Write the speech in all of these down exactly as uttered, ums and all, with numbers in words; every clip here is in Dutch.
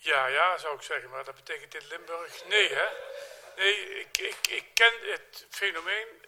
Ja, ja, zou ik zeggen, maar dat betekent in Limburg nee, hè? Nee, ik, ik, ik ken het fenomeen.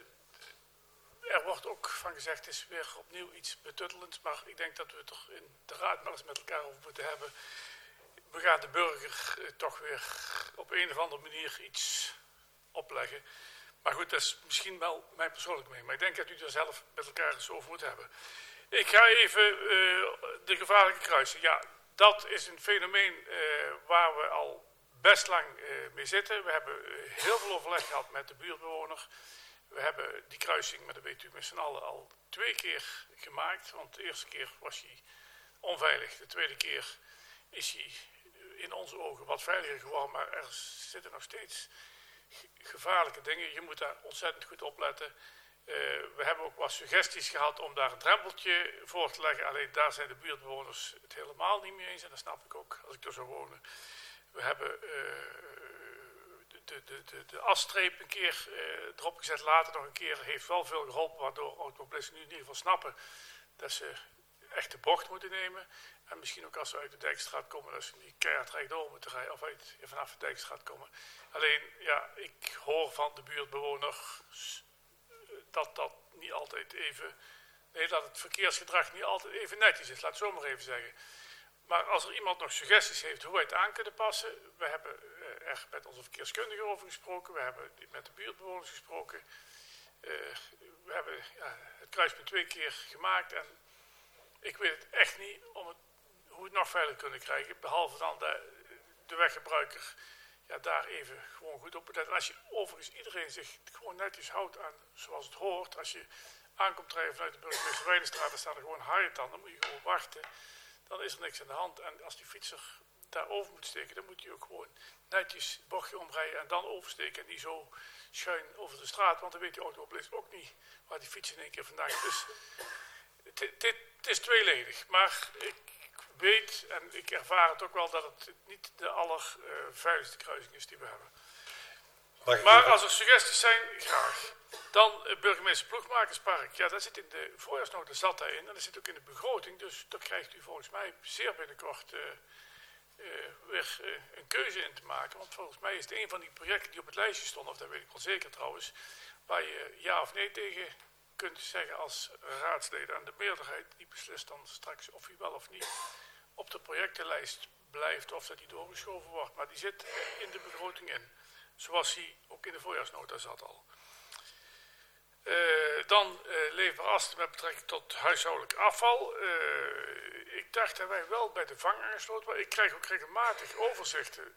Er wordt ook van gezegd, het is weer opnieuw iets betuttelends, maar ik denk dat we het er in de raad maar eens met elkaar over moeten hebben. We gaan de burger eh, toch weer op een of andere manier iets opleggen. Maar goed, dat is misschien wel mijn persoonlijke mening. Maar ik denk dat u er zelf met elkaar eens over moet hebben. Ik ga even uh, de gevaarlijke kruising. Ja, dat is een fenomeen uh, waar we al best lang uh, mee zitten. We hebben uh, heel veel overleg gehad met de buurtbewoner. We hebben die kruising, maar dat weet u met z'n allen, al twee keer gemaakt. Want de eerste keer was hij onveilig. De tweede keer is hij in onze ogen wat veiliger geworden. Maar er zitten nog steeds gevaarlijke dingen. Je moet daar ontzettend goed op letten. Uh, we hebben ook wat suggesties gehad om daar een drempeltje voor te leggen. Alleen daar zijn de buurtbewoners het helemaal niet mee eens. En dat snap ik ook, als ik er zou wonen. We hebben uh, de, de, de, de asstreep een keer uh, erop gezet. Later nog een keer. Heeft wel veel geholpen. Waardoor automobilisten nu in ieder geval snappen dat ze echt de bocht moeten nemen. En misschien ook als ze uit de Dijkstraat komen, dat ze niet keihard rechtdoor moeten rijden. Of uit, vanaf de Dijkstraat komen. Alleen, ja, ik hoor van de buurtbewoners dat dat niet altijd even, nee, dat het verkeersgedrag niet altijd even netjes is, laat ik zo maar even zeggen. Maar als er iemand nog suggesties heeft hoe wij het aan kunnen passen, we hebben er met onze verkeerskundige over gesproken, we hebben met de buurtbewoners gesproken, uh, we hebben ja, het kruispunt twee keer gemaakt en ik weet het echt niet om het, hoe we het nog veiliger kunnen krijgen, behalve dan de, de weggebruiker. Ja, daar even gewoon goed op letten. Als je overigens iedereen zich gewoon netjes houdt aan zoals het hoort. Als je aankomt rijden vanuit de Burgemeester Weidenstraat, dan staat er gewoon haaien aan. Dan moet je gewoon wachten. Dan is er niks aan de hand. En als die fietser daarover moet steken, dan moet hij ook gewoon netjes het bochtje omrijden en dan oversteken. En niet zo schuin over de straat, want dan weet die automobilist ook niet waar die fiets in één keer vandaan is. Dus het is tweeledig. Maar ik weet en ik ervaar het ook wel dat het niet de allerveiligste uh, kruising is die we hebben. Maar als er suggesties zijn, graag. Dan uh, burgemeester Ploegmakerspark. Ja, dat zit in de voorjaarsnota zat daarin en dat zit ook in de begroting. Dus daar krijgt u volgens mij zeer binnenkort uh, uh, weer uh, een keuze in te maken. Want volgens mij is het een van die projecten die op het lijstje stonden, of dat weet ik wel zeker trouwens, waar je ja of nee tegen kunt zeggen als raadsleden. En de meerderheid die beslist dan straks of hij wel of niet op de projectenlijst blijft of dat die doorgeschoven wordt. Maar die zit in de begroting in. Zoals die ook in de voorjaarsnota zat al. Uh, dan uh, leefbaar as met betrekking tot huishoudelijk afval. Uh, ik dacht dat wij wel bij de vang aangesloten waren. Ik krijg ook regelmatig overzichten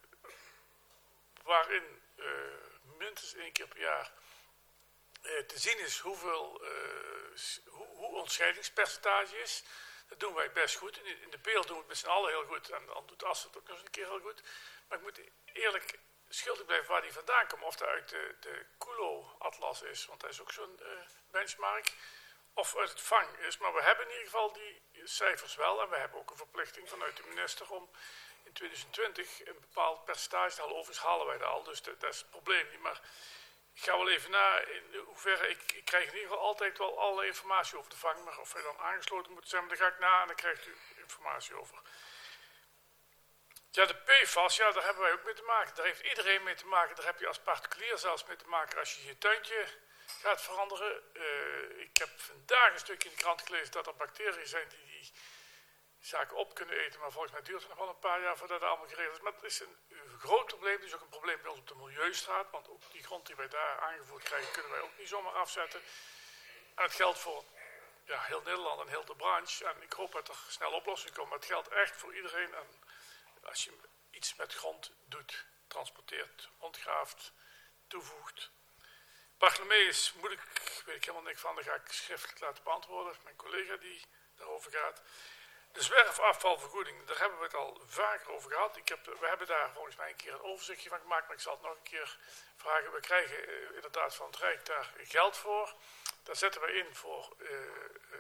waarin uh, minstens één keer per jaar uh, te zien is hoeveel, uh, hoe, hoe ons scheidingspercentage is. Dat doen wij best goed. In, in de Peel doen we het met z'n allen heel goed. En dan doet Assen het ook nog eens een keer heel goed. Maar ik moet eerlijk schuldig blijven waar die vandaan komt. Of dat uit de, de Kulo-atlas is. Want dat is ook zo'n uh, benchmark. Of uit het vang is. Maar we hebben in ieder geval die cijfers wel. En we hebben ook een verplichting vanuit de minister om in twintig twintig een bepaald percentage te halen. Overigens halen wij dat al. Dus dat, dat is het probleem niet. Maar ik ga wel even na in hoeverre, ik, ik krijg in ieder geval altijd wel alle informatie over de vang, maar of wij dan aangesloten moeten zijn, maar daar ga ik na en dan krijgt u informatie over. Ja, de P F A S, ja, daar hebben wij ook mee te maken. Daar heeft iedereen mee te maken. Daar heb je als particulier zelfs mee te maken als je je tuintje gaat veranderen. Uh, ik heb vandaag een stukje in de krant gelezen dat er bacteriën zijn die die zaken op kunnen eten, maar volgens mij duurt het nog wel een paar jaar voordat dat allemaal geregeld is. Maar het is een, een groot probleem. Het is ook een probleem bij ons op de Milieustraat, want ook die grond die wij daar aangevoerd krijgen, kunnen wij ook niet zomaar afzetten. En het geldt voor ja, heel Nederland en heel de branche. En ik hoop dat er snel oplossingen komen. Maar het geldt echt voor iedereen. En als je iets met grond doet, transporteert, ontgraaft, toevoegt. Bartholomeus, moet ik, weet ik helemaal niks van, dan ga ik schriftelijk laten beantwoorden. Mijn collega die daarover gaat. De zwerfafvalvergoeding, daar hebben we het al vaker over gehad. Ik heb, we hebben daar volgens mij een keer een overzichtje van gemaakt, maar ik zal het nog een keer vragen. We krijgen uh, inderdaad van het Rijk daar geld voor. Daar zetten we in voor, uh, uh,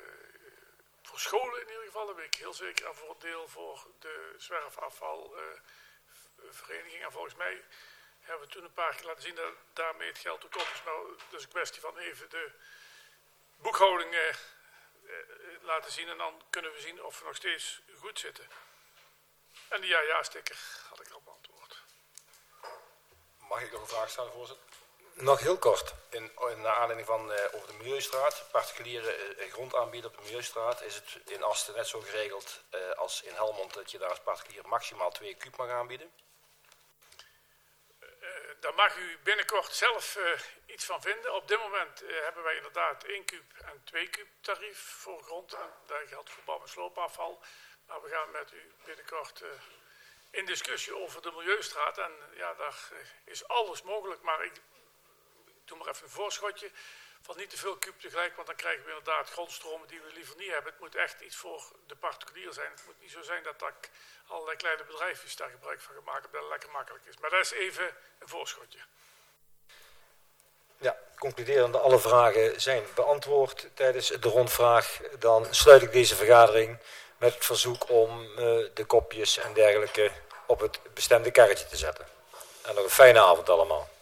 voor scholen in ieder geval, dat weet ik heel zeker. En voor een deel voor de zwerfafvalvereniging. Uh, en volgens mij hebben we toen een paar keer laten zien dat daarmee het geld ook op is. Nou, dus een kwestie van even de boekhouding Uh, laten zien en dan kunnen we zien of we nog steeds goed zitten. En de ja-ja-sticker had ik al beantwoord. Mag ik nog een vraag stellen, voorzitter? Nog heel kort. In, in naar aanleiding van uh, over de Milieustraat, particuliere uh, grond aanbieden op de Milieustraat, is het in Asten net zo geregeld uh, als in Helmond dat je daar als particulier maximaal twee kuub mag aanbieden? Uh, daar mag u binnenkort zelf uh, iets van vinden. Op dit moment uh, hebben wij inderdaad één kuub en twee kuub tarief voor grond. En dat geldt voor bouw- en sloopafval. Maar we gaan met u binnenkort uh, in discussie over de Milieustraat. En uh, ja, daar uh, is alles mogelijk, maar ik doe maar even een voorschotje van niet te veel kuub tegelijk, want dan krijgen we inderdaad grondstromen die we liever niet hebben. Het moet echt iets voor de particulier zijn. Het moet niet zo zijn dat, dat allerlei kleine bedrijfjes daar gebruik van gaan maken, dat het lekker makkelijk is. Maar dat is even een voorschotje. Ja, concluderende, alle vragen zijn beantwoord tijdens de rondvraag. Dan sluit ik deze vergadering met het verzoek om uh, de kopjes en dergelijke op het bestemde karretje te zetten. En nog een fijne avond allemaal.